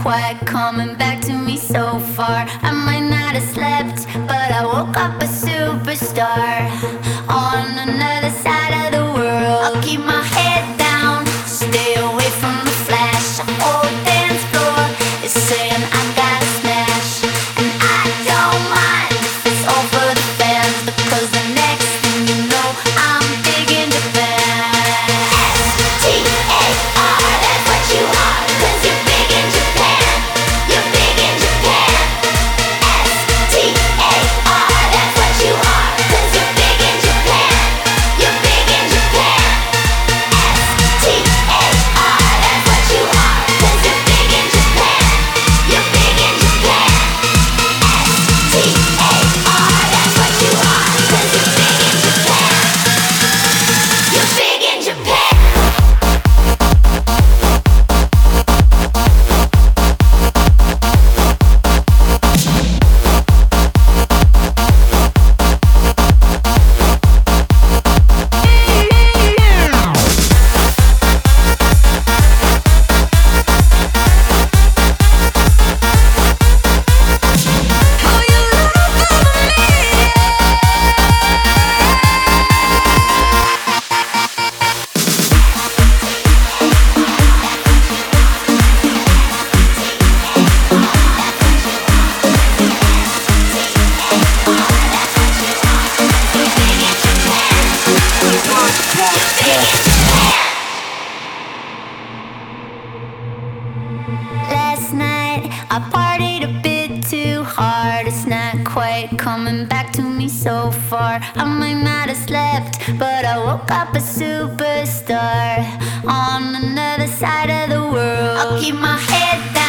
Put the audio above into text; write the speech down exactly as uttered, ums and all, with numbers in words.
quite coming back to me so far. I might not have slept, but I woke up a superstar on another side of the world. I'll keep my head down, stay away from the flash. Old dance floor is saying I gotta smash, and I don't mind if it's all for the fans, because the next thing you know, I'm big in Japan. S T A R, that's what you are, cause you're big in Japan. You're big in Japan. S T A R, that's what you are, cause you're big in Japan. You're big in Japan. S T A R, that's what you are, cause you're big in Japan. You're big in Japan. S T A R, that's what you are, cause you're big in Japan. You're big in Japan. Last night I partied a bit too hard. It's not quite coming back to me so far. I might not have slept, but I woke up a superstar on another side of the world. I'll keep my head down,